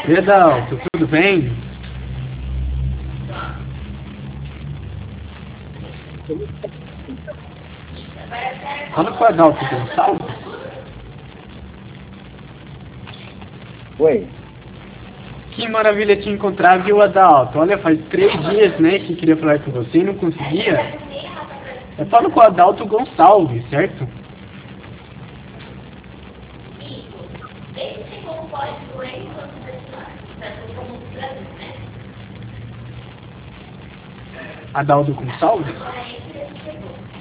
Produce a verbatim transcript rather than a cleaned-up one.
E Adalto, tudo bem? Fala com o Adalto Gonçalves. Oi. Que maravilha te encontrar, viu, Adalto? Olha, faz três dias, né, que queria falar com você e não conseguia. Eu falo com o Adalto Gonçalves, certo? Adalto Gonçalves?